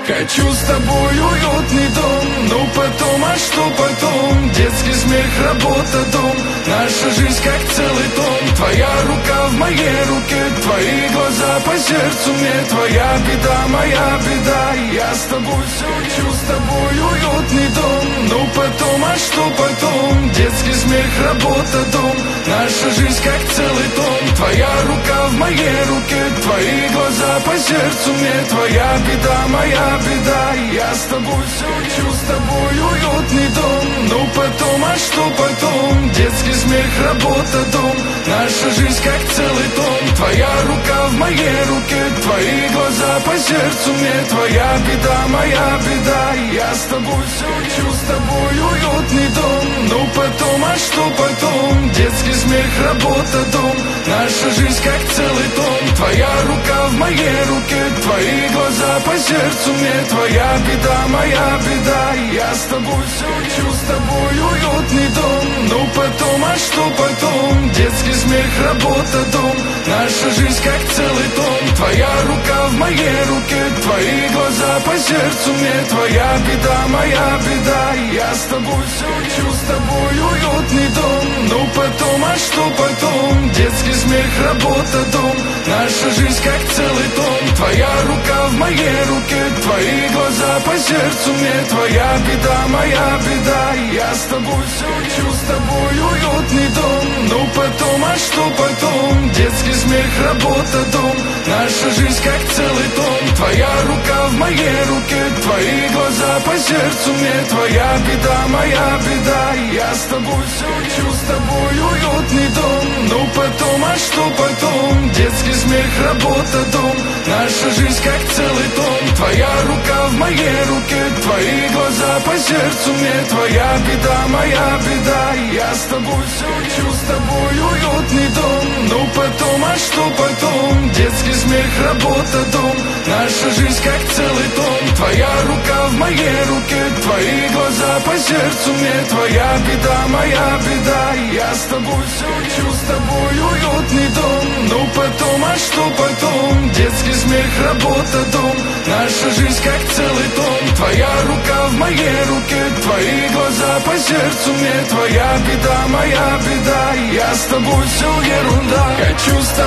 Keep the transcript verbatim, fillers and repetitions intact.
Хочу с тобой уютный дом, ну потом, а что потом? Детский смех, работа, дом, наша жизнь как целый том. Твоя рука в моей руке, твои глаза по сердцу мне. Твоя беда, моя беда, я с тобой все. Хочу с тобой уютный дом, ну потом, а что потом? Детский смех, работа, дом, наша жизнь как целый том. Твоя рука в моей руке, твои глаза по сердцу мне. Твоя беда, моя беда, я с тобой все. Хочу с тобой уютный дом, ну потом, а что потом? Детский смех, работа, дом, наша жизнь как целый том. Твоя рука в моей руке, твои глаза по сердцу мне. Твоя беда, моя беда, я с тобой все. Хочу с тобой уютный дом, ну потом, а что потом? Детский смех, работа, дом, наша жизнь как целый том. Твоя рука в моей руке, твои глаза по сердцу мне. Твоя беда, моя беда, я с тобой все. Хочу с тобой уютный дом, ну потом, а что потом? Детский смех, работа, дом, наша жизнь как целый том. Твоя рука в моей руке, твои глаза по сердцу мне. Твоя беда, моя беда, я с тобой все. Хочу с тобой уютный дом, ну потом, а что потом? Детский смех, работа, дом, наша жизнь как целый том. Твоя рука в моей руке, твои глаза по сердцу мне. Твоя беда, моя беда, я с тобой все. Хочу с тобой уютный дом, ну потом, а что потом? Детский смех, работа, дом, наша жизнь как целый том. Твоя рука в моей руке, твои глаза по сердцу мне. Твоя беда, моя беда, я с тобой все. Хочу с тобой уютный дом, ну потом, а что потом? Детский смех, работа, дом, наша жизнь как целый том. Твоя рука в моей руке, твои глаза по сердцу мне. Твоя беда, моя беда, я с тобой все. Хочу с тобой уютный дом, ну потом, а что потом? Детский смех, работа, дом, наша жизнь как целый том. Твоя рука в моей руке, твои глаза по сердцу мне. Твоя беда, моя беда, я с тобой все. Хочу с тобой уютный дом, ну потом, а что потом? Детский смех, работа, дом, наша жизнь как целый том. Твоя рука в моей руке, твои глаза по сердцу мне. Твоя беда, моя беда, я с тобой все ерунда. Хочу с тобой